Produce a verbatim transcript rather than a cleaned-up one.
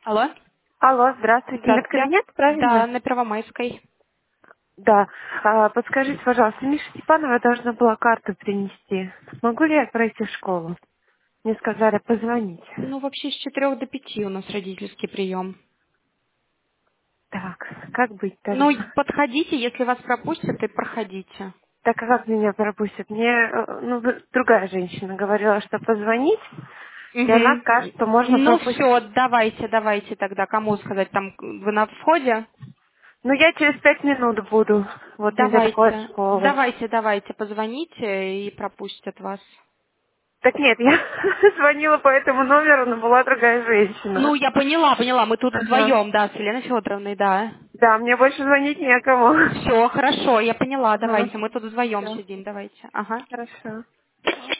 Алло? Алло, здравствуйте. Здравствуйте. Медкабинет, Да, правильно? на Первомайской. Да. А, подскажите, пожалуйста, Миша Степанова должна была карту принести. Могу ли я пройти в школу? Мне сказали позвонить. Ну, вообще с четырех до пяти у нас родительский прием. Так, как быть Ну, тогда? подходите, если вас пропустят, и проходите. Так, а как меня пропустят? Мне, э, ну, вы- другая женщина говорила, что позвонить, и она Угу. скажет, что можно Ну, пропустить. все, давайте, давайте тогда. Кому сказать? Там вы на входе? Ну, я через пять минут буду, вот недалеко от Давайте, школы. давайте, давайте, позвоните и пропустят вас. Так нет, я звонила по этому номеру, но была другая Ну, женщина. я поняла, поняла, мы тут Ага. вдвоем, да, с Еленой Федоровной, да. Да, мне больше звонить некому. Все, хорошо, я поняла, Ага. давайте, мы тут вдвоем Все. сидим, давайте. Ага. Хорошо.